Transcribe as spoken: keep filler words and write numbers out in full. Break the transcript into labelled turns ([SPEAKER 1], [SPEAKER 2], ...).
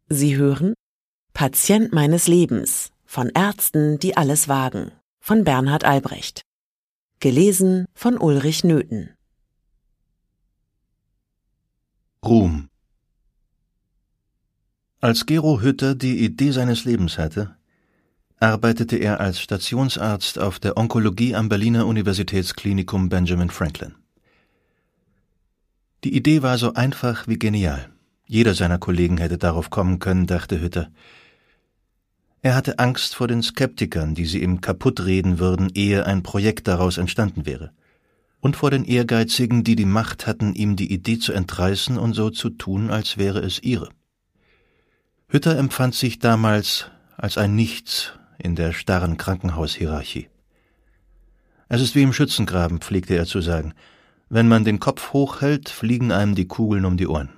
[SPEAKER 1] Sie hören Patient meines Lebens von Ärzten, die alles wagen, von Bernhard Albrecht. Gelesen von Ulrich Nöthen.
[SPEAKER 2] Ruhm. Als Gero Hütter die Idee seines Lebens hatte, arbeitete er als Stationsarzt auf der Onkologie am Berliner Universitätsklinikum Benjamin Franklin. Die Idee war so einfach wie genial. Jeder seiner Kollegen hätte darauf kommen können, dachte Hütter. Er hatte Angst vor den Skeptikern, die sie ihm kaputtreden würden, ehe ein Projekt daraus entstanden wäre. Und vor den Ehrgeizigen, die die Macht hatten, ihm die Idee zu entreißen und so zu tun, als wäre es ihre. Hütter empfand sich damals als ein Nichts in der starren Krankenhaushierarchie. Es ist wie im Schützengraben, pflegte er zu sagen. Wenn man den Kopf hochhält, fliegen einem die Kugeln um die Ohren.